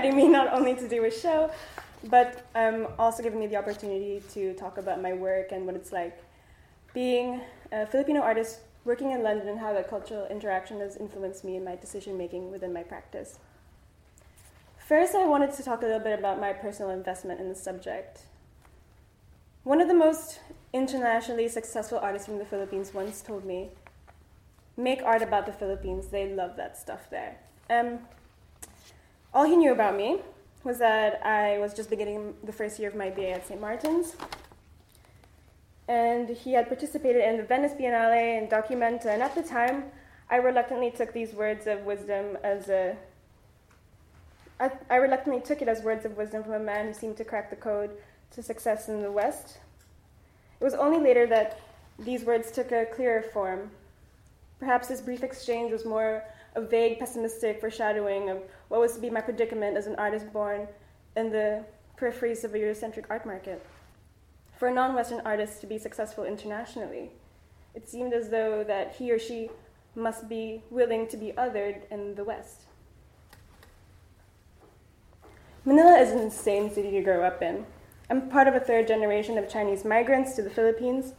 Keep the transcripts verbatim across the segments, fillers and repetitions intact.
inviting me not only to do a show, but um, also giving me the opportunity to talk about my work and what it's like being a Filipino artist working in London and how that cultural interaction has influenced me in my decision-making within my practice. First, I wanted to talk a little bit about my personal investment in the subject. One of the most internationally successful artists from the Philippines once told me, make art about the Philippines, they love that stuff there. Um, all he knew about me was that I was just beginning the first year of my B A at Saint Martin's. And he had participated in the Venice Biennale and Documenta, and at the time, I reluctantly took these words of wisdom as a... I, I reluctantly took it as words of wisdom from a man who seemed to crack the code to success in the West. It was only later that these words took a clearer form. Perhaps this brief exchange was more a vague, pessimistic foreshadowing of what was to be my predicament as an artist born in the peripheries of a Eurocentric art market. For a non-Western artist to be successful internationally, it seemed as though that he or she must be willing to be othered in the West. Manila is an insane city to grow up in. I'm part of a third generation of Chinese migrants to the Philippines.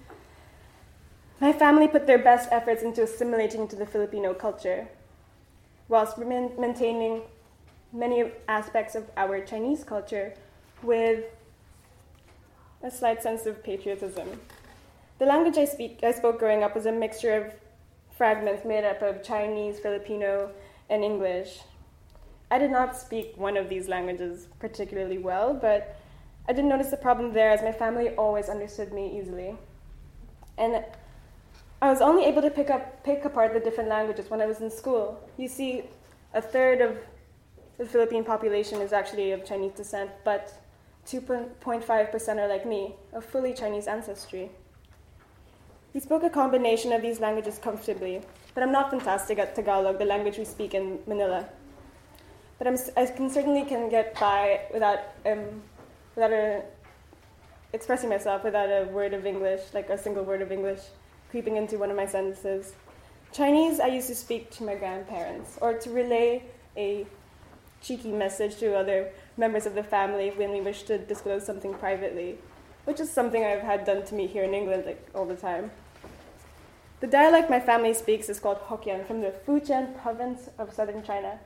My family put their best efforts into assimilating into the Filipino culture, whilst maintaining many aspects of our Chinese culture with a slight sense of patriotism. The language I speak, I spoke growing up was a mixture of fragments made up of Chinese, Filipino, and English. I did not speak one of these languages particularly well, but I didn't notice the problem there as my family always understood me easily. And I was only able to pick up, pick apart the different languages when I was in school. You see, a third of the Philippine population is actually of Chinese descent, but two point five percent are like me, of fully Chinese ancestry. We spoke a combination of these languages comfortably, but I'm not fantastic at Tagalog, the language we speak in Manila. But I'm, I can certainly can get by without um, without a, expressing myself without a word of English, like a single word of English, creeping into one of my sentences. Chinese, I used to speak to my grandparents, or to relay a cheeky message to other members of the family when we wish to disclose something privately, which is something I've had done to me here in England like all the time. The dialect my family speaks is called Hokkien, from the Fujian province of southern China.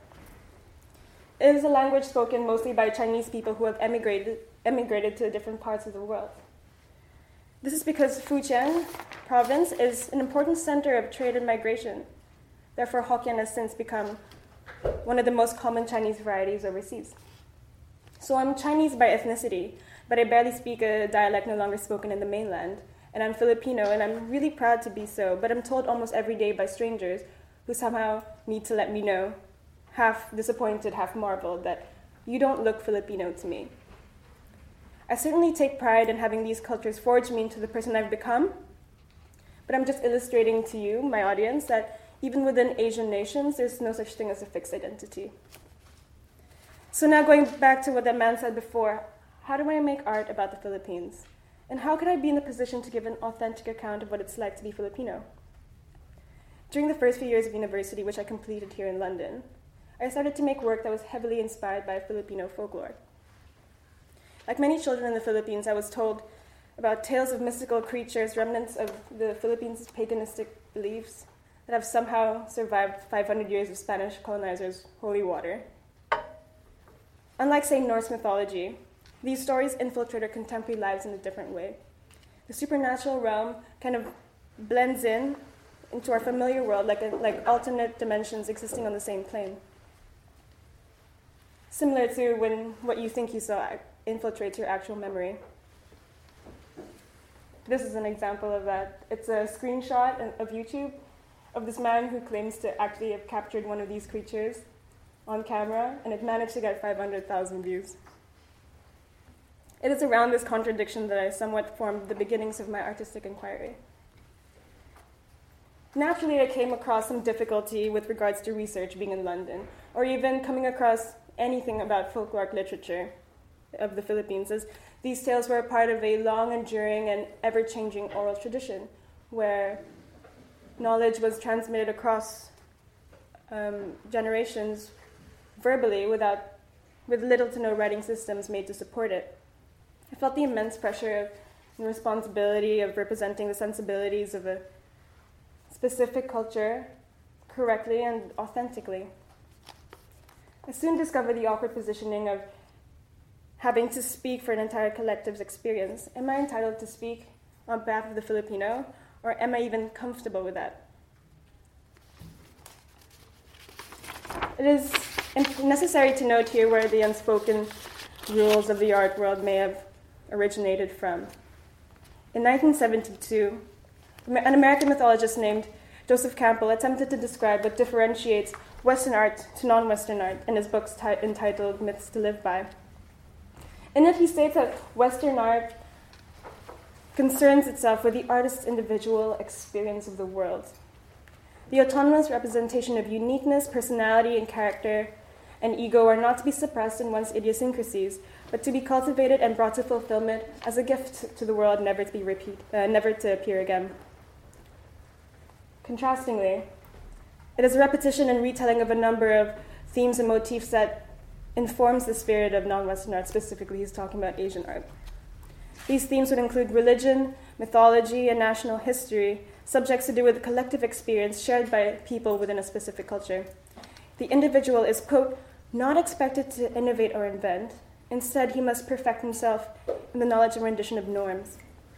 It is a language spoken mostly by Chinese people who have emigrated, emigrated to different parts of the world. This is because Fujian province is an important center of trade and migration. Therefore, Hokkien has since become one of the most common Chinese varieties overseas. So I'm Chinese by ethnicity, but I barely speak a dialect no longer spoken in the mainland. And I'm Filipino, and I'm really proud to be so, but I'm told almost every day by strangers who somehow need to let me know, half disappointed, half marveled, that you don't look Filipino to me. I certainly take pride in having these cultures forge me into the person I've become, but I'm just illustrating to you, my audience, that even within Asian nations, there's no such thing as a fixed identity. So now going back to what that man said before, how do I make art about the Philippines? And how could I be in the position to give an authentic account of what it's like to be Filipino? During the first few years of university, which I completed here in London, I started to make work that was heavily inspired by Filipino folklore. Like many children in the Philippines, I was told about tales of mystical creatures, remnants of the Philippines' paganistic beliefs that have somehow survived five hundred years of Spanish colonizers' holy water. Unlike, say, Norse mythology, these stories infiltrate our contemporary lives in a different way. The supernatural realm kind of blends in into our familiar world like, a, like alternate dimensions existing on the same plane. Similar to when what you think you saw infiltrates your actual memory. This is an example of that. It's a screenshot of YouTube of this man who claims to actually have captured one of these creatures on camera, and it managed to get five hundred thousand views. It is around this contradiction that I somewhat formed the beginnings of my artistic inquiry. Naturally, I came across some difficulty with regards to research being in London, or even coming across anything about folkloric literature of the Philippines, as these tales were a part of a long-enduring and ever-changing oral tradition, where knowledge was transmitted across um, generations verbally without with little to no writing systems made to support it. I felt the immense pressure and responsibility of representing the sensibilities of a specific culture correctly and authentically. I soon discovered the awkward positioning of having to speak for an entire collective's experience. Am I entitled to speak on behalf of the Filipino, or am I even comfortable with that? It is necessary to note here where the unspoken rules of the art world may have originated from. In nineteen seventy-two, an American mythologist named Joseph Campbell attempted to describe what differentiates Western art to non-Western art in his book t- entitled Myths to Live By. In it, he states that Western art concerns itself with the artist's individual experience of the world. The autonomous representation of uniqueness, personality, and character and ego are not to be suppressed in one's idiosyncrasies, but to be cultivated and brought to fulfillment as a gift to the world, never to be repeat, uh, never to appear again. Contrastingly, it is a repetition and retelling of a number of themes and motifs that informs the spirit of non-Western art. Specifically, he's talking about Asian art. These themes would include religion, mythology, and national history, subjects to do with the collective experience shared by people within a specific culture. The individual is, quote, not expected to innovate or invent. Instead, he must perfect himself in the knowledge and rendition of norms.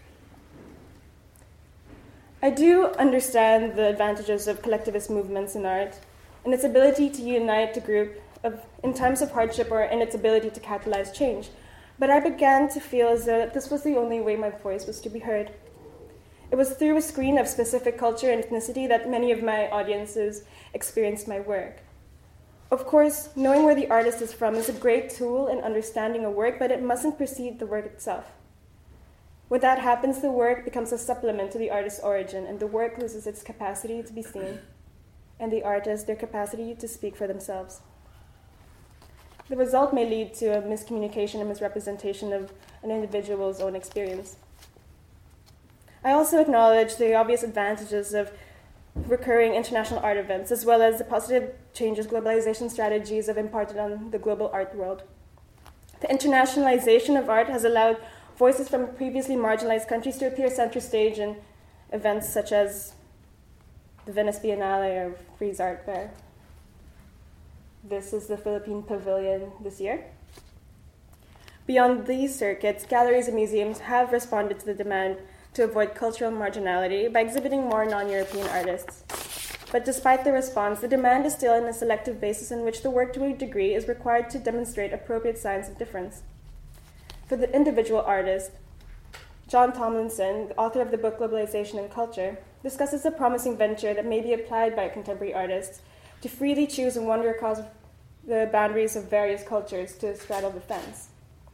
I do understand the advantages of collectivist movements in art and its ability to unite a group of, in times of hardship or in its ability to catalyze change. But I began to feel as though this was the only way my voice was to be heard. It was through a screen of specific culture and ethnicity that many of my audiences experienced my work. Of course, knowing where the artist is from is a great tool in understanding a work, but it mustn't precede the work itself. When that happens, the work becomes a supplement to the artist's origin, and the work loses its capacity to be seen, and the artist their capacity to speak for themselves. The result may lead to a miscommunication and misrepresentation of an individual's own experience. I also acknowledge the obvious advantages of recurring international art events, as well as the positive changes globalization strategies have imparted on the global art world. The internationalization of art has allowed voices from previously marginalized countries to appear center stage in events such as the Venice Biennale or Frieze Art Fair. This is the Philippine Pavilion this year. Beyond these circuits, galleries and museums have responded to the demand to avoid cultural marginality by exhibiting more non-European artists. But despite the response, the demand is still on a selective basis in which the work to a degree is required to demonstrate appropriate signs of difference. For the individual artist, John Tomlinson, the author of the book Globalization and Culture, discusses a promising venture that may be applied by contemporary artists to freely choose and wander across the boundaries of various cultures to straddle the fence.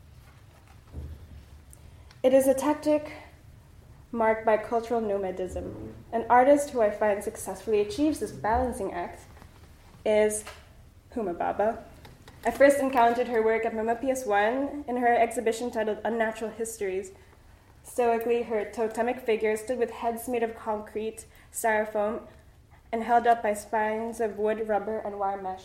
It is a tactic marked by cultural nomadism. An artist who I find successfully achieves this balancing act is Huma Baba. I first encountered her work at MoMA P S one in her exhibition titled Unnatural Histories. Stoically, her totemic figure stood with heads made of concrete, styrofoam, and held up by spines of wood, rubber, and wire mesh.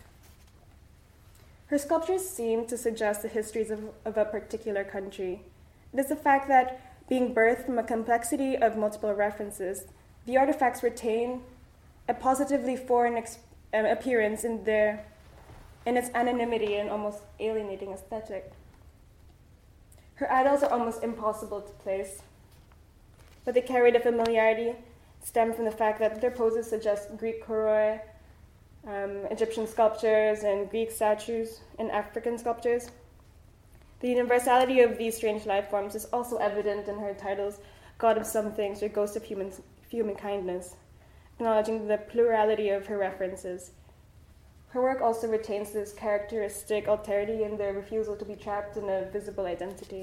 Her sculptures seem to suggest the histories of, of a particular country. It is the fact that, being birthed from a complexity of multiple references, the artifacts retain a positively foreign ex- uh, appearance in their in its anonymity and almost alienating aesthetic. Her idols are almost impossible to place, but they carry the familiarity stem from the fact that their poses suggest Greek koroi, um, Egyptian sculptures, and Greek statues and African sculptures. The universality of these strange life forms is also evident in her titles, God of Some Things or Ghost of Human, Human Kindness, acknowledging the plurality of her references. Her work also retains this characteristic alterity in the refusal to be trapped in a visible identity.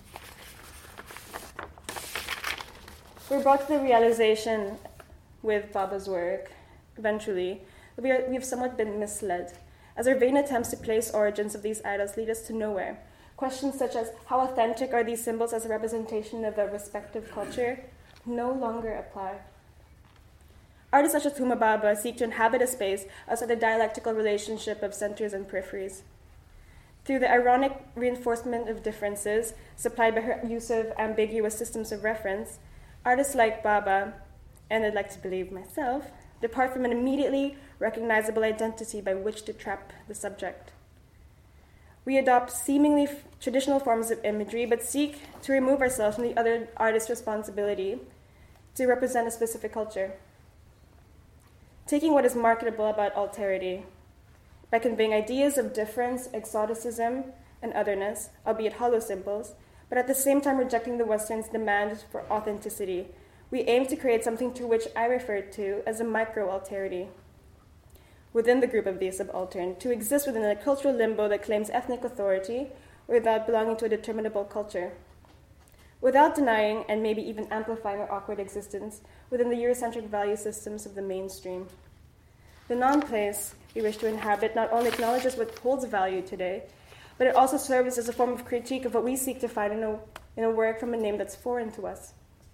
We're brought to the realization with Baba's work, eventually, that we, are, we have somewhat been misled, as our vain attempts to place origins of these idols lead us to nowhere. Questions such as how authentic are these symbols as a representation of a respective culture no longer apply. Artists such as Huma Baba seek to inhabit a space outside the dialectical relationship of centers and peripheries. Through the ironic reinforcement of differences, supplied by her use of ambiguous systems of reference, artists like Baba, and I'd like to believe myself, depart from an immediately recognizable identity by which to trap the subject. We adopt seemingly f- traditional forms of imagery, but seek to remove ourselves from the other artist's responsibility to represent a specific culture. Taking what is marketable about alterity, by conveying ideas of difference, exoticism, and otherness, albeit hollow symbols, but at the same time rejecting the Western's demand for authenticity, we aim to create something to which I referred to as a micro-alterity. Within the group of the subaltern, to exist within a cultural limbo that claims ethnic authority without belonging to a determinable culture. Without denying and maybe even amplifying our awkward existence within the Eurocentric value systems of the mainstream. The non-place we wish to inhabit not only acknowledges what holds value today, but it also serves as a form of critique of what we seek to find in a, in a work from a name that's foreign to us.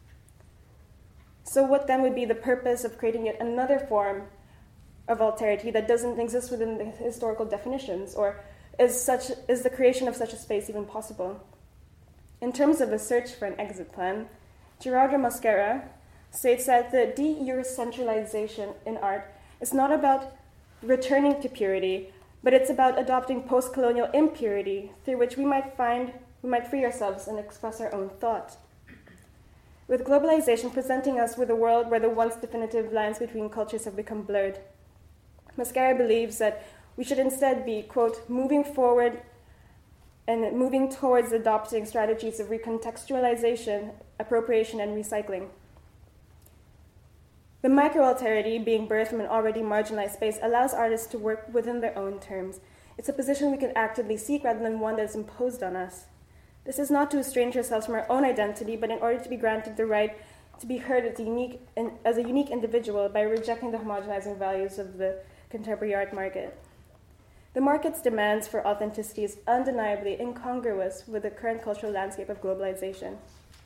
So what then would be the purpose of creating yet another form of alterity that doesn't exist within the historical definitions, or is such is the creation of such a space even possible? In terms of a search for an exit plan, Gerardo Mosquera states that the de-Eurocentralization in art is not about returning to purity, but it's about adopting post-colonial impurity through which we might find we might free ourselves and express our own thought. With globalization presenting us with a world where the once definitive lines between cultures have become blurred, Mosquera believes that we should instead be, quote, moving forward and moving towards adopting strategies of recontextualization, appropriation, and recycling. The micro-alterity, being birthed from an already marginalized space, allows artists to work within their own terms. It's a position we can actively seek rather than one that is imposed on us. This is not to estrange ourselves from our own identity, but in order to be granted the right to be heard as a unique, as a unique individual by rejecting the homogenizing values of the contemporary art market. The market's demands for authenticity is undeniably incongruous with the current cultural landscape of globalization.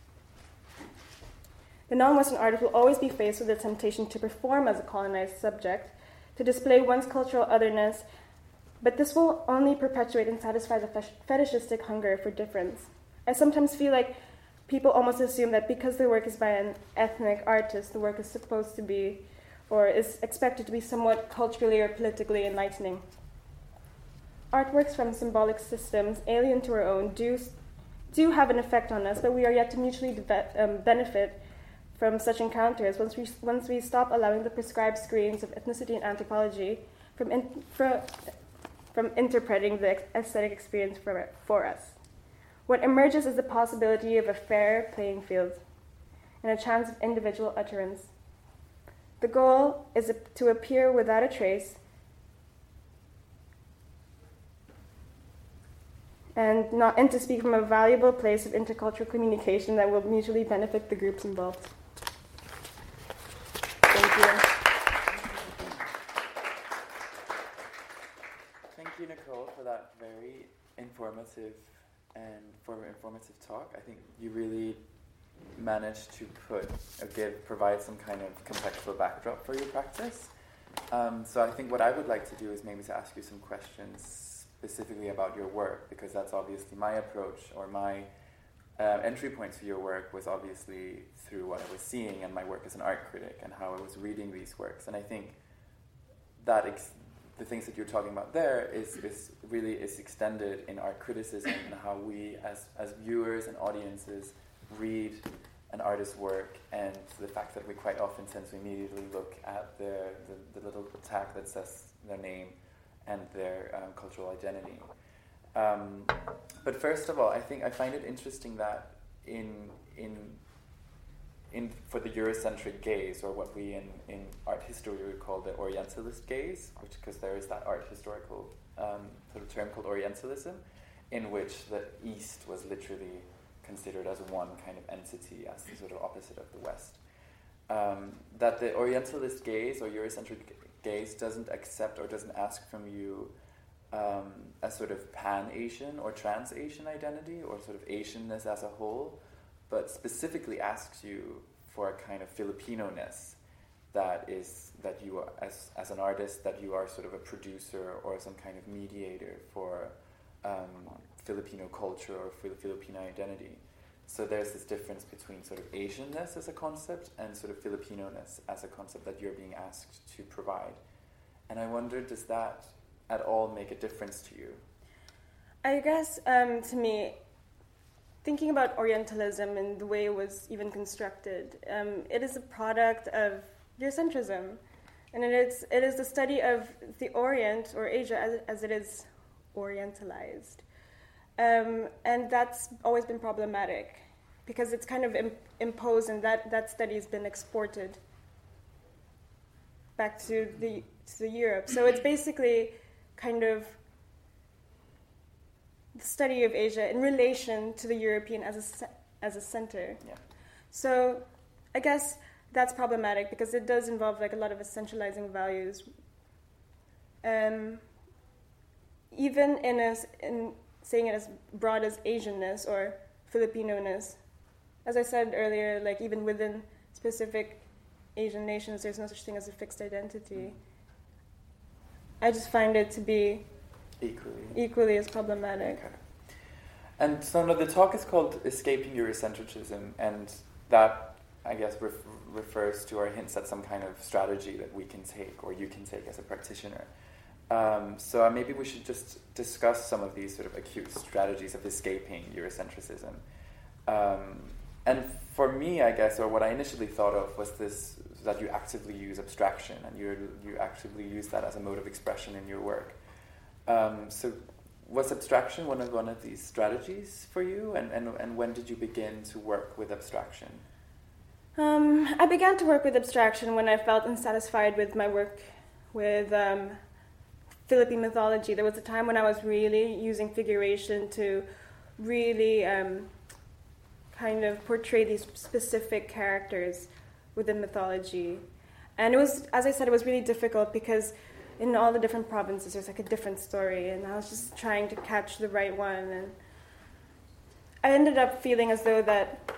The non-Western artist will always be faced with the temptation to perform as a colonized subject, to display one's cultural otherness, but this will only perpetuate and satisfy the fetishistic hunger for difference. I sometimes feel like people almost assume that because the work is by an ethnic artist, the work is supposed to be, or is expected to be somewhat culturally or politically enlightening. Artworks from symbolic systems alien to our own do, do have an effect on us, but we are yet to mutually de- um, benefit from such encounters once we, once we stop allowing the prescribed screens of ethnicity and anthropology from, in, for, from interpreting the aesthetic experience for, for us. What emerges is the possibility of a fair playing field and a chance of individual utterance. The goal is to appear without a trace and not and to speak from a valuable place of intercultural communication that will mutually benefit the groups involved. Thank you. Thank you, Nicole, for that very informative and for informative talk. I think you really managed to put or give provide some kind of contextual backdrop for your practice. Um, so I think what I would like to do is maybe to ask you some questions specifically about your work, because that's obviously my approach, or my uh, entry point to your work was obviously through what I was seeing and my work as an art critic and how I was reading these works. And I think that ex- the things that you're talking about there is, is really is extended in art criticism and how we as, as viewers and audiences read an artist's work, and the fact that we quite often tend to immediately look at their, the, the little tag that says their name and their um, cultural identity. Um, but first of all, I think I find it interesting that in in in for the Eurocentric gaze, or what we in, in art history would call the Orientalist gaze, which because there is that art historical um, sort of term called Orientalism, in which the East was literally considered as one kind of entity, as the sort of opposite of the West. Um, that the Orientalist gaze or Eurocentric gaze doesn't accept or doesn't ask from you um, a sort of pan-Asian or trans-Asian identity or sort of Asianness as a whole, but specifically asks you for a kind of Filipino-ness that is that you are, as as an artist, that you are sort of a producer or some kind of mediator for um, Filipino culture or Fil- Filipino identity. So there's this difference between sort of Asianness as a concept and sort of Filipino-ness as a concept that you're being asked to provide. And I wonder, does that at all make a difference to you? I guess, um, to me, thinking about Orientalism and the way it was even constructed, um, it is a product of Eurocentrism. And it is, it is the study of the Orient, or Asia, as, as it is orientalized. Um, and that's always been problematic because it's kind of imp- imposed, and that, that study has been exported back to the to the Europe. So it's basically kind of the study of Asia in relation to the European as a ce- as a center. Yeah. So I guess that's problematic because it does involve like a lot of essentializing values. Um, even in a, in saying it as broad as Asianness or Filipino-ness. As I said earlier, like even within specific Asian nations, there's no such thing as a fixed identity. I just find it to be Equally. equally as problematic. Okay. And so no, the talk is called Escaping Eurocentrism, and that, I guess, ref- refers to or hints at some kind of strategy that we can take or you can take as a practitioner. Um, so uh, maybe we should just discuss some of these sort of acute strategies of escaping Eurocentrism. Um, and for me, I guess, or what I initially thought of was this, that you actively use abstraction and you you actively use that as a mode of expression in your work. Um, so was abstraction one of one of these strategies for you? And, and, and when did you begin to work with abstraction? Um, I began to work with abstraction when I felt unsatisfied with my work with um, Philippine mythology. There was a time when I was really using figuration to really um, kind of portray these specific characters within mythology. And it was, as I said, it was really difficult because in all the different provinces there's like a different story, and I was just trying to catch the right one. And I ended up feeling as though that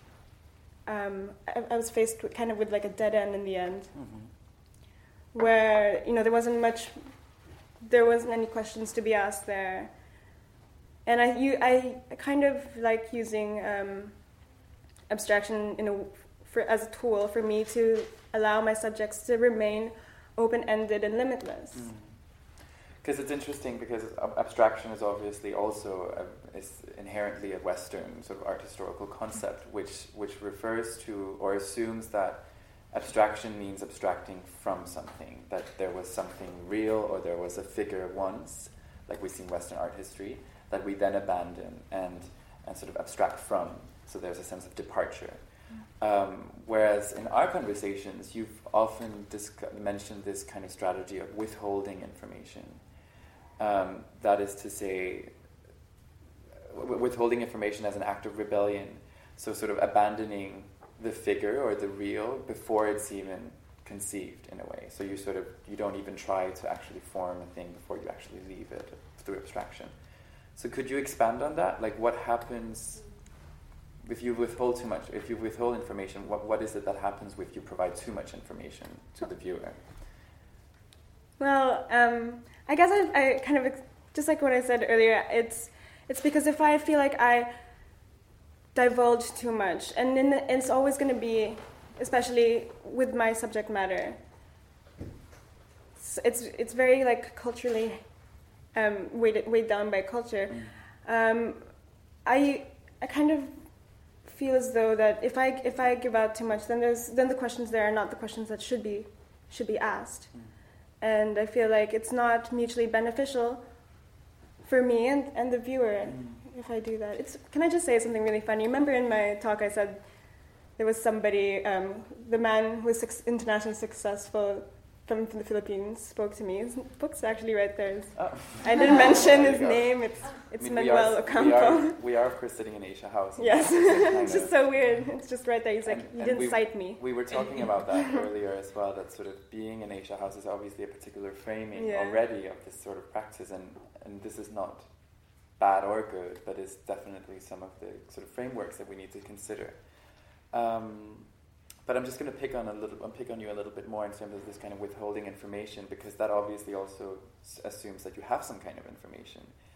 um, I, I was faced with kind of with like a dead end in the end, mm-hmm. where, you know, there wasn't much, there wasn't any questions to be asked there. And I, you, I kind of like using um, abstraction in a, for, as a tool for me to allow my subjects to remain open-ended and limitless. Because mm. it's interesting, because abstraction is obviously also a, is inherently a Western sort of art historical concept, which which refers to or assumes that abstraction means abstracting from something, that there was something real or there was a figure once, like we see in Western art history, that we then abandon and and sort of abstract from. So there's a sense of departure. Um, whereas in our conversations, you've often disc- mentioned this kind of strategy of withholding information. Um, that is to say, w- withholding information as an act of rebellion. So sort of abandoning the figure or the real before it's even conceived in a way. So you sort of, you don't even try to actually form a thing before you actually leave it through abstraction. So could you expand on that? Like what happens if you withhold too much, if you withhold information, what what is it that happens if you provide too much information to the viewer? Well, um, I guess I, I kind of, just like what I said earlier, it's it's because if I feel like I divulge too much, and then it's always going to be, especially with my subject matter, it's it's, it's very like culturally um, weighed, weighed down by culture. Mm. Um, I I kind of feel as though that if I if I give out too much, then there's then the questions there are not the questions that should be should be asked, mm. and I feel like it's not mutually beneficial for me and, and the viewer mm. if I do that. It's can I just say something really funny? Remember in my talk I said there was somebody, um, the man who was su- internationally successful from, from the Philippines spoke to me. His book's actually right there. Oh. I didn't mention his go. name. It's it's I mean, Manuel Ocampo. We are, we are, of course, sitting in Asia House. Yes. It's just so weird. It's just right there. He's like, and, you didn't we, cite me. We were talking about that earlier as well, that sort of being in Asia House is obviously a particular framing yeah. already of this sort of practice, and, and this is not bad or good, but it's definitely some of the sort of frameworks that we need to consider. Um, But I'm just going to pick on a little, I'll pick on you a little bit more in terms of this kind of withholding information, because that obviously also s- assumes that you have some kind of information.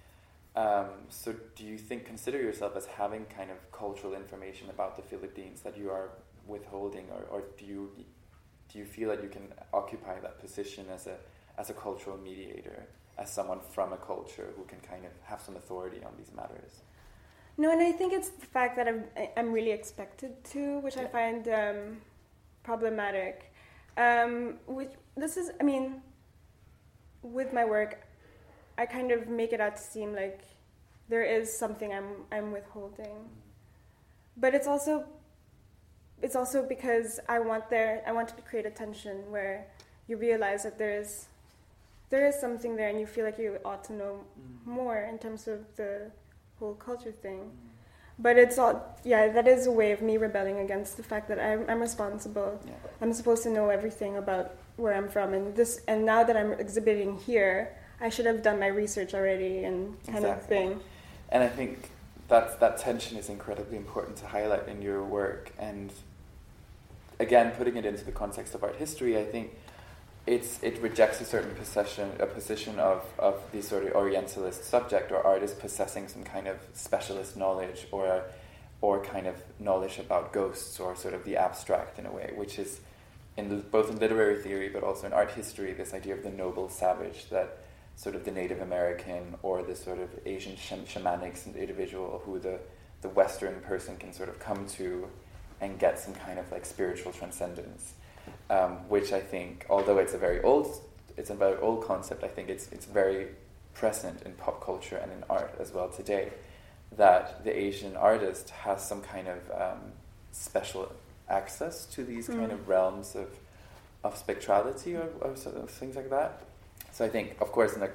Um, so do you think, consider yourself as having kind of cultural information about the Philippines that you are withholding, or, or do you do you feel that you can occupy that position as a as a cultural mediator, as someone from a culture who can kind of have some authority on these matters? No, and I think it's the fact that I'm I'm really expected to, which yeah. I find um, problematic. Um, which this is, I mean, with my work, I kind of make it out to seem like there is something I'm I'm withholding, but it's also it's also because I want there I want to create a tension where you realize that there is there is something there, and you feel like you ought to know mm. more in terms of the whole culture thing. Mm. But it's all yeah that is a way of me rebelling against the fact that I'm I'm responsible. Yeah. I'm supposed to know everything about where I'm from, and this and now that I'm exhibiting here, I should have done my research already and kind exactly. of thing. And I think that that tension is incredibly important to highlight in your work. And again, putting it into the context of art history, I think it's it rejects a certain position, a position of, of the sort of Orientalist subject or artist possessing some kind of specialist knowledge or a, or kind of knowledge about ghosts or sort of the abstract in a way, which is in both in literary theory but also in art history, this idea of the noble savage, that sort of the Native American or the sort of Asian sh- shamanics and individual who the, the Western person can sort of come to and get some kind of like spiritual transcendence, um, which I think, although it's a very old, it's a very old concept, I think it's it's very present in pop culture and in art as well today, that the Asian artist has some kind of um, special access to these mm. kind of realms of of spectrality or, or sort of things like that. So I think, of course, like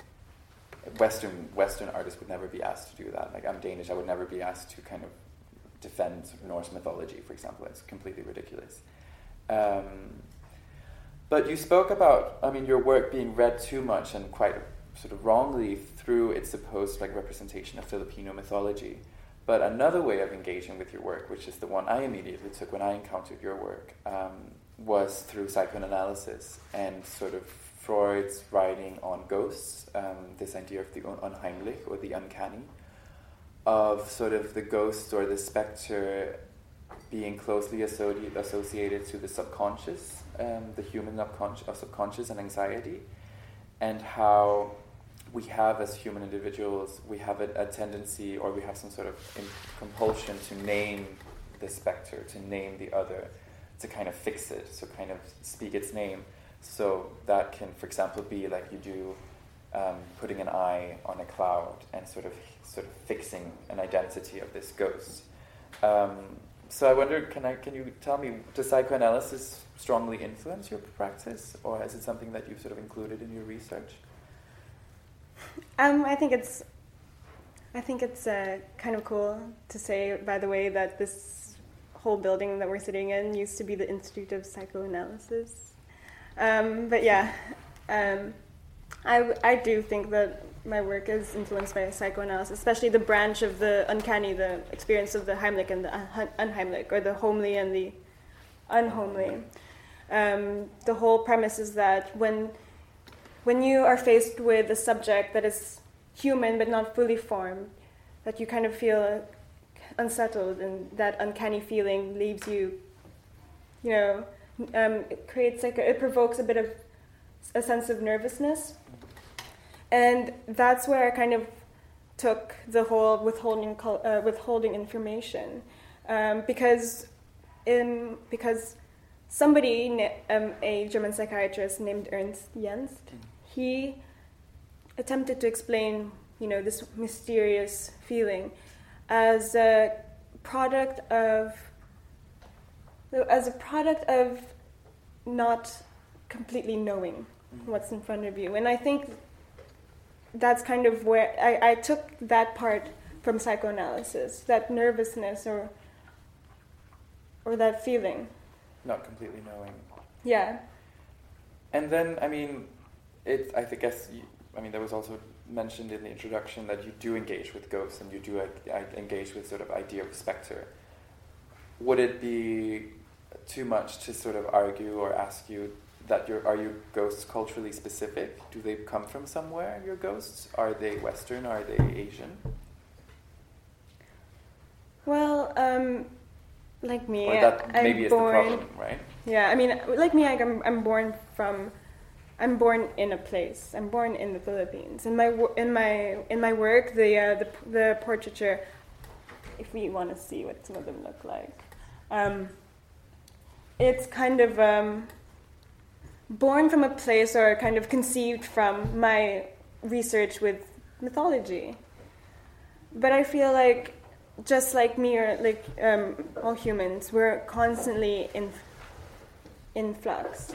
Western Western artists would never be asked to do that. Like I'm Danish, I would never be asked to kind of defend Norse mythology, for example. It's completely ridiculous. Um, but you spoke about, I mean, your work being read too much and quite sort of wrongly through its supposed like representation of Filipino mythology. But another way of engaging with your work, which is the one I immediately took when I encountered your work, um, was through psychoanalysis and sort of Freud's writing on ghosts, um, this idea of the unheimlich, or the uncanny, of sort of the ghost or the spectre being closely associ- associated to the subconscious, um, the human subconscious, uh, subconscious and anxiety, and how we have as human individuals, we have a, a tendency or we have some sort of in- compulsion to name the spectre, to name the other, to kind of fix it, so kind of speak its name. So that can, for example, be like you do um, putting an eye on a cloud and sort of sort of fixing an identity of this ghost. Um, so I wonder, can I can you tell me, does psychoanalysis strongly influence your practice, or is it something that you've sort of included in your research? Um, I think it's, I think it's uh, kind of cool to say, by the way, that this whole building that we're sitting in used to be the Institute of Psychoanalysis. Um, but yeah, um, I, I do think that my work is influenced by psychoanalysis, especially the branch of the uncanny, the experience of the Heimlich and the un- unheimlich, or the homely and the unhomely. Um, the whole premise is that when when you are faced with a subject that is human but not fully formed, that you kind of feel unsettled, and that uncanny feeling leaves you, you know, um, it creates like a, it provokes a bit of a sense of nervousness. And that's where I kind of took the whole withholding uh, withholding information, um, because in because somebody, um, a German psychiatrist named Ernst Jens, he attempted to explain, you know, this mysterious feeling as a product of as a product of not completely knowing what's in front of you. And I think that's kind of where I, I took that part from psychoanalysis, that nervousness or or that feeling. Not completely knowing. Yeah. And then, I mean, it. I think, guess, you, I mean, there was also mentioned in the introduction that you do engage with ghosts and you do uh, engage with sort of idea of spectre. Would it be too much to sort of argue or ask you that your are your ghosts culturally specific? Do they come from somewhere? Your ghosts, are they Western? Are they Asian? Well, um, like me, or that I'm maybe is born, the problem, right? Yeah, I mean, like me, I'm I'm born from, I'm born in a place. I'm born in the Philippines. In my wo- in my in my work, the uh, the the portraiture, if we want to see what some of them look like, um, it's kind of um, born from a place or kind of conceived from my research with mythology. But I feel like, just like me or like um, all humans, we're constantly in in flux.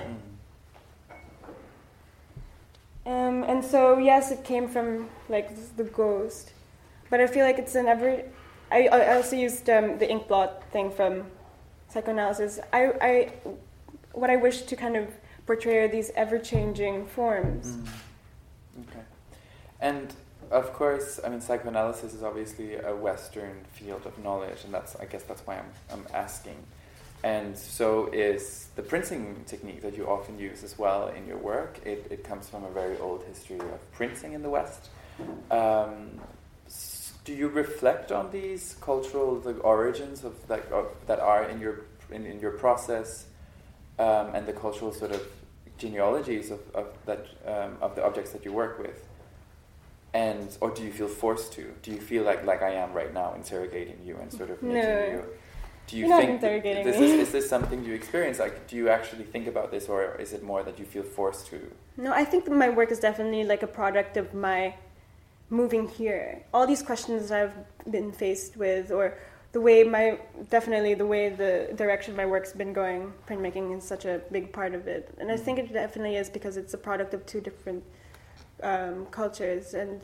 Um, and so, yes, it came from like the ghost, but I feel like it's an ever. I, I also used um, the ink blot thing from psychoanalysis. I, I, what I wish to kind of portray are these ever-changing forms. Mm. Okay, and of course, I mean, psychoanalysis is obviously a Western field of knowledge, and that's, I guess, that's why I'm I'm asking. And so is the printing technique that you often use as well in your work. It, it comes from a very old history of printing in the West. Um, s- do you reflect on these cultural the origins of like of, that are in your in, in your process, um, and the cultural sort of genealogies of, of that um, of the objects that you work with? And or do you feel forced to? Do you feel like like I am right now interrogating you and sort of making No. you? Do you You're think not interrogating this me. is, is this something you experience? Like, do you actually think about this, or is it more that you feel forced to? No, I think that my work is definitely like a product of my moving here. All these questions I've been faced with, or the way my, definitely the way the direction my work's been going, printmaking is such a big part of it. And I think it definitely is because it's a product of two different um, cultures. And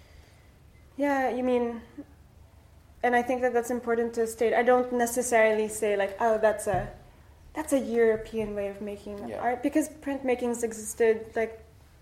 yeah, you mean... And I think that that's important to state. I don't necessarily say like, oh, that's a that's a European way of making Yeah. art, because printmaking's existed like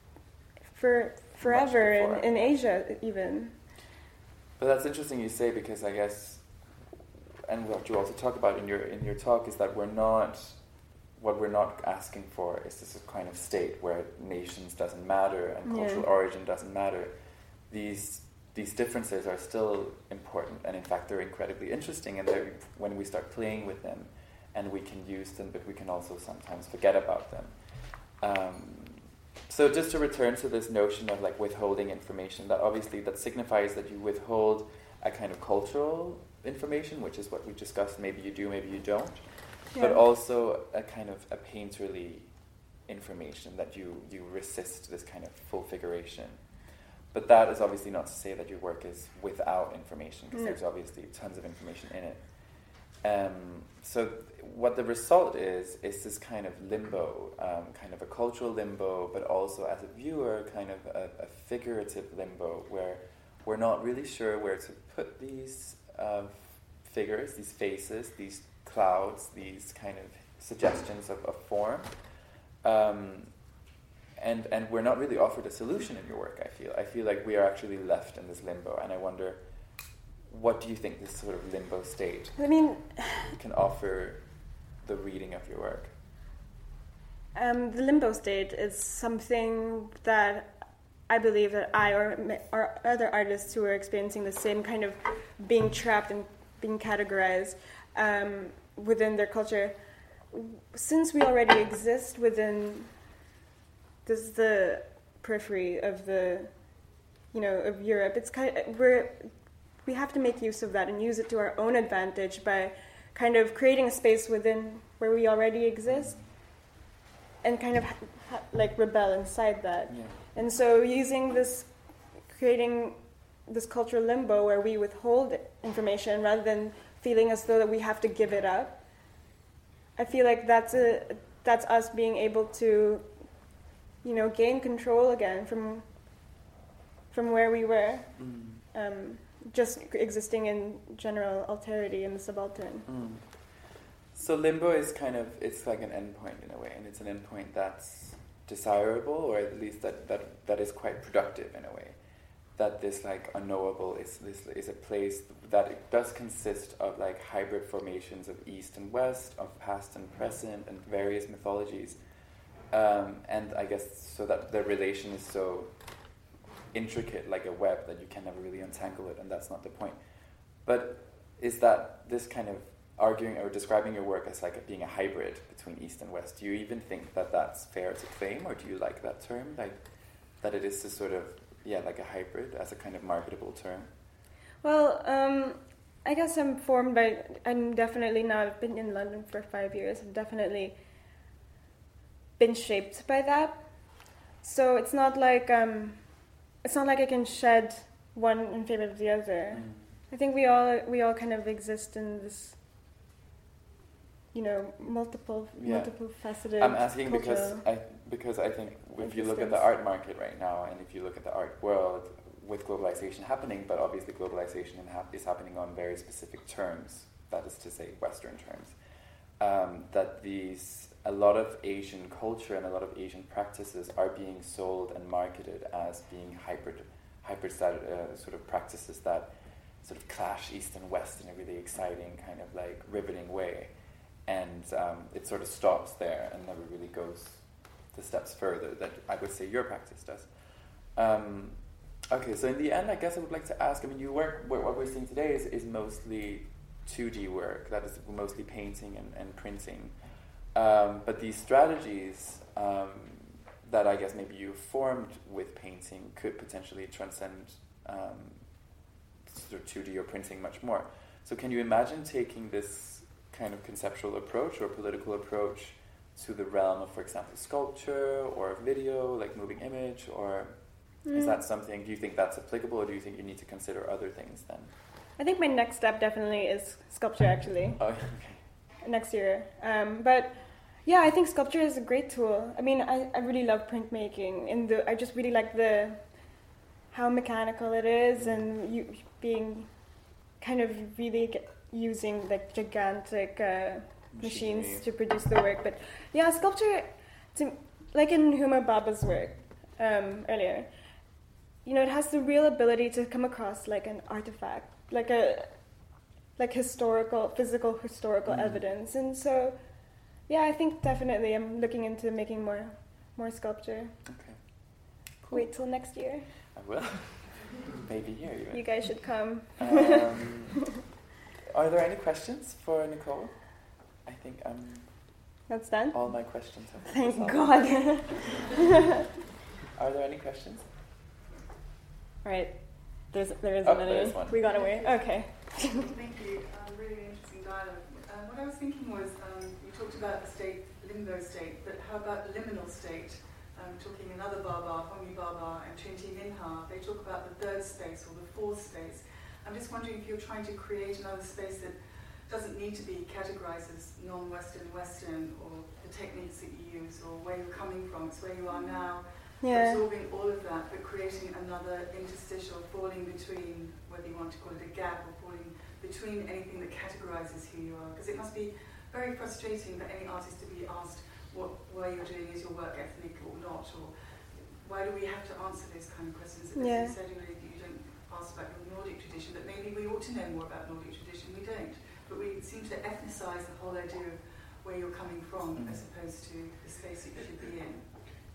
for forever in, in Asia even. But that's interesting you say, because I guess, and what you also talk about in your in your talk is that we're not, what we're not asking for is this kind of state where nations doesn't matter and cultural Yeah. origin doesn't matter. These These differences are still important, and in fact they're incredibly interesting, and they're, when we start playing with them, and we can use them, but we can also sometimes forget about them. Um, so just to return to this notion of like withholding information, that obviously that signifies that you withhold a kind of cultural information, which is what we discussed, maybe you do, maybe you don't, Yeah. but also a kind of a painterly information, that you, you resist this kind of full figuration. But that is obviously not to say that your work is without information, because No. there's obviously tons of information in it. Um, so what the result is, is this kind of limbo, um, kind of a cultural limbo, but also as a viewer, kind of a, a figurative limbo, where we're not really sure where to put these uh, figures, these faces, these clouds, these kind of suggestions of, of form. Um, And and we're not really offered a solution in your work, I feel. I feel like we are actually left in this limbo, and I wonder, what do you think this sort of limbo state I mean, can offer the reading of your work? um, the limbo state is something that I believe that I or, or other artists who are experiencing the same kind of being trapped and being categorized um, within their culture, since we already exist within... This is the periphery of the, you know, of Europe. It's kind of, we're, we have to make use of that and use it to our own advantage by kind of creating a space within where we already exist, and kind of ha- ha- like rebel inside that. Yeah. And so using this, creating this cultural limbo where we withhold information rather than feeling as though that we have to give it up. I feel like that's a that's us being able to, you know, gain control again from from where we were, Mm. um, just existing in general alterity in the subaltern. Mm. So limbo is kind of, it's like an endpoint in a way, and it's an endpoint that's desirable, or at least that, that, that is quite productive in a way. That this like unknowable is this is a place that it does consist of like hybrid formations of East and West, of past and present, and various mythologies. Um, and I guess so that the relation is so intricate, like a web, that you can never really untangle it, and that's not the point. But is that this kind of arguing or describing your work as like a, being a hybrid between East and West? Do you even think that that's fair to claim, or do you like that term, like that it is a sort of, yeah, like a hybrid as a kind of marketable term? Well, um, I guess I'm formed by, I'm definitely now, I've been in London for five years, I've definitely been shaped by that. So it's not like, um, it's not like I can shed one in favor of the other. Mm. I think we all, we all kind of exist in this, you know, multiple, yeah. multiple faceted. I'm asking because I, because I think if you look at the art market right now, and if you look at the art world, with globalization happening, but obviously globalization is happening on very specific terms, that is to say Western terms, um, that these, a lot of Asian culture and a lot of Asian practices are being sold and marketed as being hybrid, hybrid uh, sort of practices that sort of clash East and West in a really exciting kind of like riveting way. And um, it sort of stops there and never really goes the steps further that I would say your practice does. Um, Okay, so in the end, I guess I would like to ask, I mean, you work, what we're seeing today is, is mostly two D work, that is mostly painting and, and printing. Um, but these strategies um, that I guess maybe you formed with painting could potentially transcend um, sort of two D or printing much more. So can you imagine taking this kind of conceptual approach or political approach to the realm of, for example, sculpture or video, like moving image, or... Mm. Is that something, do you think that's applicable, or do you think you need to consider other things then? I think my next step definitely is sculpture, actually. Oh, okay. Next year. Um, but yeah, I think sculpture is a great tool. I mean, I, I really love printmaking. In the, I just really like the how mechanical it is, and you being kind of really get, using like gigantic uh, machines to produce the work. But yeah, sculpture, to, like in Huma Baba's work um, earlier, you know, it has the real ability to come across like an artifact, like a like historical, physical historical mm. evidence. And so, yeah, I think definitely I'm looking into making more more sculpture. Okay. Cool. Wait till next year. I will. Maybe here even. You guys should come. Um, are there any questions for Nicole? I think I'm... That's done? All my questions have been Thank God. Are there any questions? Right. There's, there isn't oh, any. There's one. We got away. Okay. Thank you. Um, really interesting dialogue. Um, what I was thinking was, um, you talked about the state, limbo state, but how about liminal state? Um, talking another Baba, Homi Baba, and Trinity Minha, they talk about the third space or the fourth space. I'm just wondering if you're trying to create another space that doesn't need to be categorized as non-Western, Western, or the techniques that you use, or where you're coming from. It's where you are now. Yeah. Absorbing all of that, but creating another interstitial, falling between, whether you want to call it a gap, or falling between anything that categorizes who you are. Because it must be very frustrating for any artist to be asked what why you're doing, is your work ethnic or not, or why do we have to answer those kind of questions? It yeah. Said already that you don't ask about your Nordic tradition, but maybe we ought to know more about Nordic tradition. We don't, but we seem to ethnicize the whole idea of where you're coming from, mm-hmm. as opposed to the space that you should be in.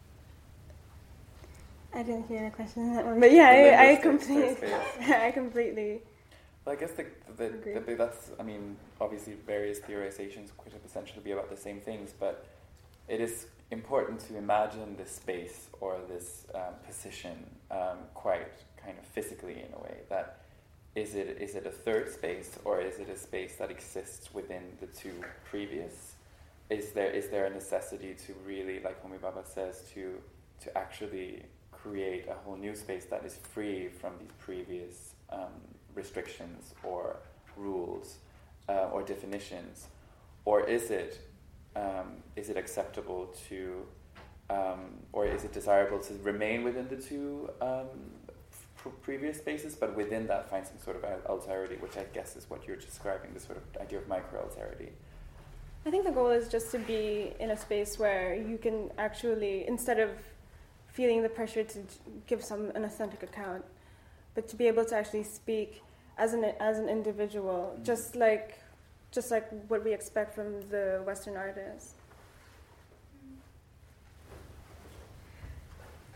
I didn't hear the question in that one, but yeah, I, I completely, I completely. Well, I guess the the, the the that's I mean, obviously various theorizations could essentially be about the same things, but it is important to imagine this space or this um, position um, quite kind of physically in a way. That is it is it a third space, or is it a space that exists within the two previous? Is there is there a necessity to really, like Homi Baba says, to to actually create a whole new space that is free from these previous um, restrictions or rules uh, or definitions, or is it um, is it acceptable to, um, or is it desirable to remain within the two um, pr- previous spaces, but within that find some sort of alterity, which I guess is what you're describing, the sort of idea of micro-alterity. I think the goal is just to be in a space where you can actually, instead of feeling the pressure to give some an authentic account, but to be able to actually speak as an as an individual, mm-hmm. just like just like what we expect from the Western artists.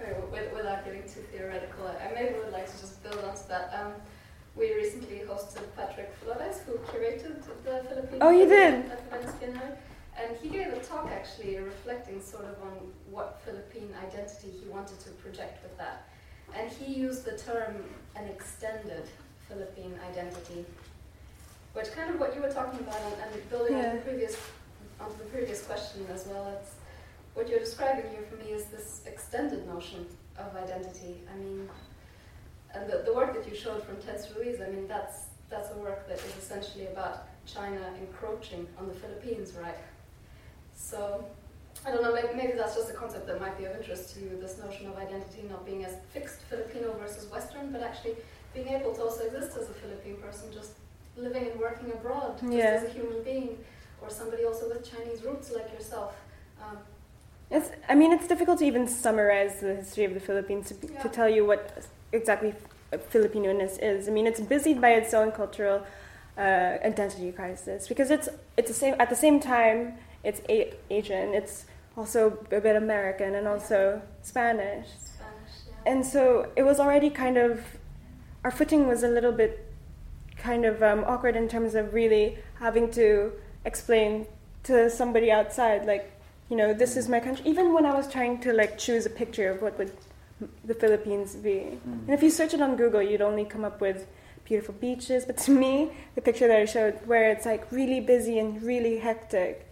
Okay, well, with, without getting too theoretical, I maybe would like to just build onto that. Um, we recently hosted Patrick Flores, who curated the Philippine Oh, you did? at the Venice Biennale, and he gave a talk actually reflecting sort of on what Philippine identity he wanted to project with that. And he used the term an extended Philippine identity, which kind of what you were talking about, and, and building Yeah. on the previous on the previous question as well. It's what you're describing here for me is this extended notion of identity. I mean, and the, the work that you showed from Tess Ruiz, I mean, that's that's a work that is essentially about China encroaching on the Philippines, right? So, I don't know, maybe, maybe that's just a concept that might be of interest to you, this notion of identity not being as fixed Filipino versus Western, but actually being able to also exist as a Philippine person, just living and working abroad, just Yeah. as a human being, or somebody also with Chinese roots like yourself. Um, It's, I mean, it's difficult to even summarize the history of the Philippines to, Yeah. to tell you what exactly Filipino-ness is. I mean, it's busied by its own cultural uh, identity crisis because it's it's the same at the same time. It's a- Asian. It's also a bit American and also Spanish. Spanish, yeah. And so it was already kind of, our footing was a little bit kind of um, awkward in terms of really having to explain to somebody outside, like, you know, this is my country. Even when I was trying to like choose a picture of what would the Philippines be. Mm. And if you search it on Google, you'd only come up with beautiful beaches. But to me, the picture that I showed, where it's like really busy and really hectic,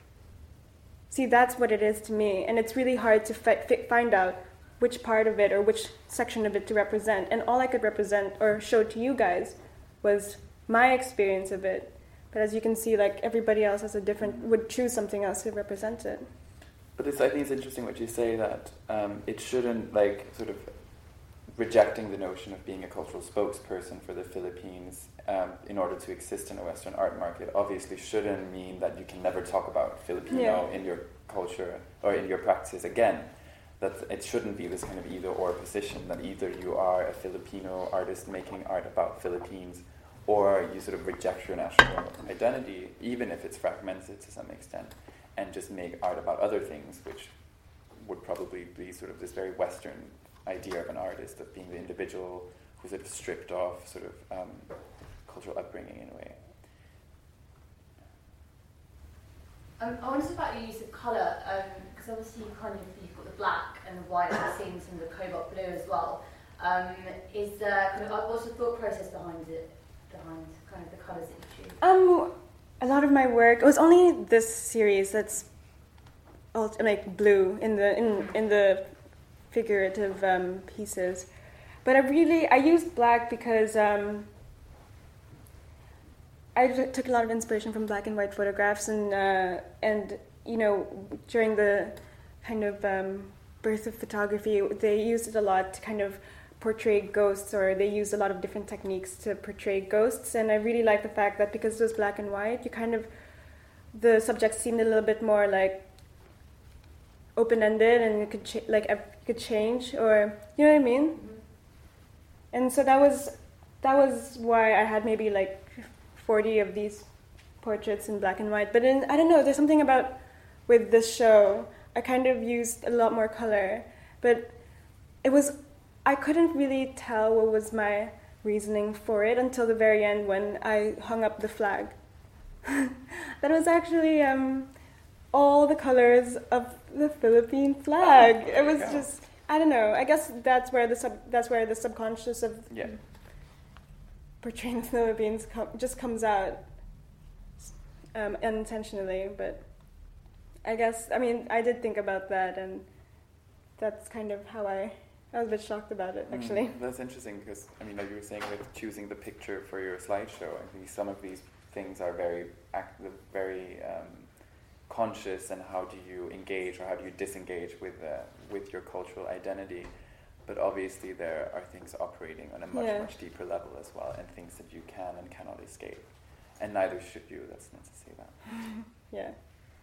see, that's what it is to me. And it's really hard to fi- fi- find out which part of it or which section of it to represent. And all I could represent or show to you guys was my experience of it. But as you can see, like, everybody else has a different, would choose something else to represent it. But it's, I think it's interesting what you say, that um, it shouldn't, like, sort of rejecting the notion of being a cultural spokesperson for the Philippines um, in order to exist in a Western art market obviously shouldn't mean that you can never talk about Filipino Yeah. in your culture or in your practices again. That it shouldn't be this kind of either or position, that either you are a Filipino artist making art about Philippines or you sort of reject your national identity, even if it's fragmented to some extent, and just make art about other things, which would probably be sort of this very Western idea of an artist, of being the individual who's sort of stripped off sort of um, cultural upbringing in a way. Um, I wonder about your use of colour, because um, obviously you kind of, you've got the black and the white, and seeing some of the cobalt blue as well. Um, is there kind of, what's the thought process behind it, behind kind of the colours that you choose? Um, a lot of my work, it was only this series that's all, like blue in the in in the figurative um, pieces, but I really I used black because um, I t- took a lot of inspiration from black and white photographs, and uh, and you know, during the kind of um, birth of photography, they used it a lot to kind of portray ghosts, or they used a lot of different techniques to portray ghosts. And I really like the fact that because it was black and white, you kind of, the subject seemed a little bit more like open-ended, and it could cha- like it could change, or you know what I mean. Mm-hmm. And so that was that was why I had maybe like forty of these portraits in black and white. But in, I don't know, there's something about with this show, I kind of used a lot more color, but it was, I couldn't really tell what was my reasoning for it until the very end when I hung up the flag. That was actually um, all the colors of the Philippine flag. Oh, it was yeah. just, I don't know. I guess that's where the sub, that's where the subconscious of Yeah. portraying the Philippines com- just comes out um, unintentionally. But I guess, I mean, I did think about that, and that's kind of how I. I was a bit shocked about it, actually. Mm, that's interesting because, I mean, like you were saying with choosing the picture for your slideshow, I think some of these things are very active, very um, conscious, and how do you engage or how do you disengage with uh, with your cultural identity. But obviously there are things operating on a much, Yeah. much deeper level as well, and things that you can and cannot escape. And neither should you, that's not to say that. Yeah.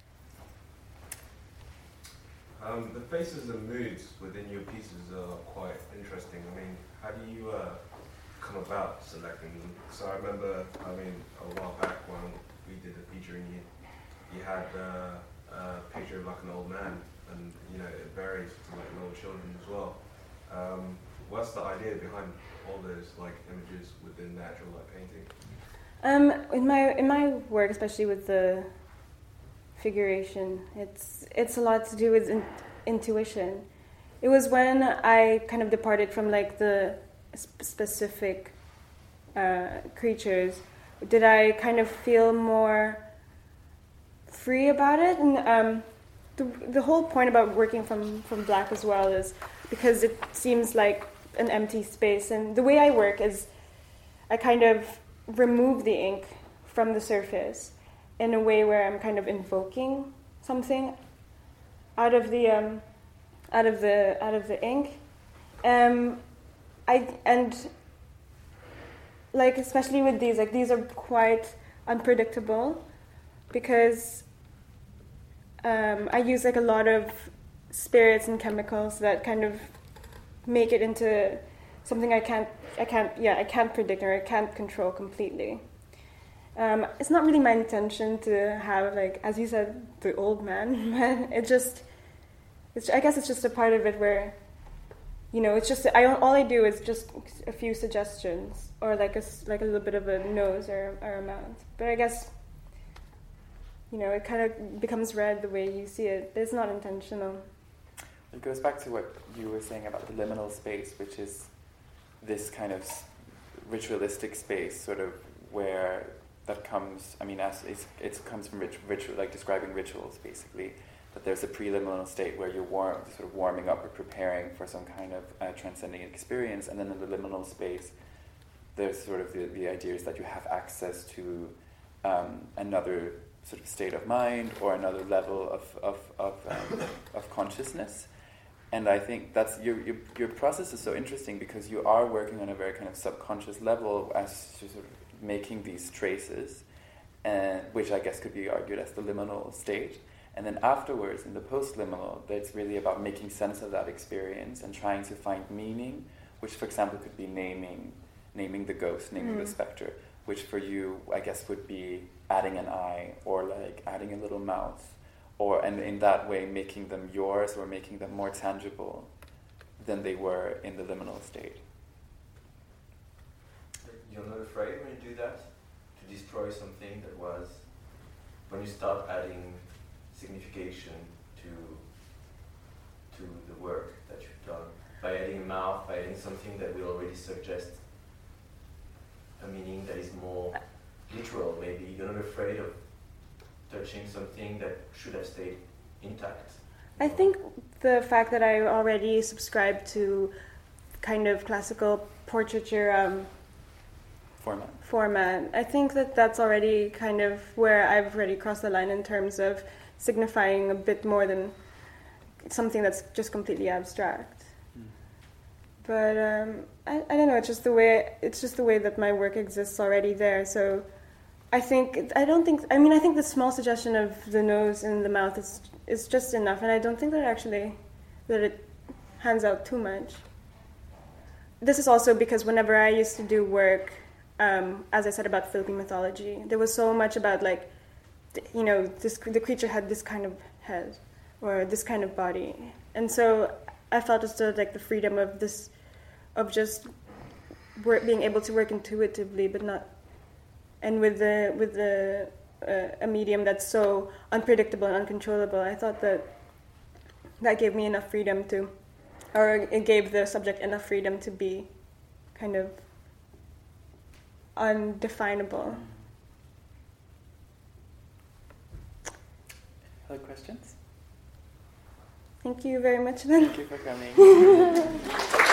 Um, the faces and moods within your pieces are quite interesting. I mean, how do you uh, come about selecting them? So I remember, I mean, a while back when we did a featuring, you, you had uh, a picture of like an old man, and you know it varies to like little children as well. Um, what's the idea behind all those like images within the actual like painting? Um, in my in my work, especially with the figuration, it's it's a lot to do with in, intuition. It was when I kind of departed from like the sp- specific uh, creatures, did I kind of feel more free about it. And um, the the whole point about working from, from black as well is because it seems like an empty space. And the way I work is I kind of remove the ink from the surface in a way where I'm kind of invoking something out of the um, out of the out of the ink. Um, I and like especially with these, like these are quite unpredictable because um, I use like a lot of spirits and chemicals that kind of make it into something I can't I can't yeah I can't predict or I can't control completely. Um, it's not really my intention to have, like, as you said, the old man, but it just, it's, I guess it's just a part of it where, you know, it's just, I all I do is just a few suggestions, or like a, like a little bit of a nose or, or a mouth. But I guess, you know, it kind of becomes red the way you see it, but it's not intentional. It goes back to what you were saying about the liminal space, which is this kind of ritualistic space, sort of where that comes, I mean, as it's, it comes from rit- ritual, like describing rituals, basically. That there's a preliminal state where you're warm, sort of warming up or preparing for some kind of uh, transcending experience, and then in the liminal space, there's sort of the, the idea is that you have access to um, another sort of state of mind or another level of of of, um, of consciousness. And I think that's your, your your process is so interesting because you are working on a very kind of subconscious level as to sort of making these traces, and which I guess could be argued as the liminal state. And then afterwards, in the post-liminal, it's really about making sense of that experience and trying to find meaning, which, for example, could be naming naming the ghost, naming mm. the specter, which for you, I guess, would be adding an eye or like adding a little mouth, or and in that way making them yours or making them more tangible than they were in the liminal state. You're not afraid when you do that to destroy something that was, when you start adding signification to to the work that you've done, by adding a mouth, by adding something that will already suggest a meaning that is more literal. Maybe you're not afraid of touching something that should have stayed intact. I think the fact that I already subscribe to kind of classical portraiture um, format. format, I think that that's already kind of where I've already crossed the line in terms of signifying a bit more than something that's just completely abstract. Mm. But um, I, I don't know. It's just the way. It's just the way that my work exists already there. So I think I don't think. I mean, I think the small suggestion of the nose and the mouth is is just enough, and I don't think that actually that it hands out too much. This is also because whenever I used to do work, um, as I said about Philippine mythology, there was so much about like, you know, this the creature had this kind of head or this kind of body, and so I felt as though like the freedom of this, of just work, being able to work intuitively, but not, and with the with the uh, a medium that's so unpredictable and uncontrollable. I thought that that gave me enough freedom to, or it gave the subject enough freedom to be kind of undefinable. Other questions? Thank you very much, then. Thank you for coming.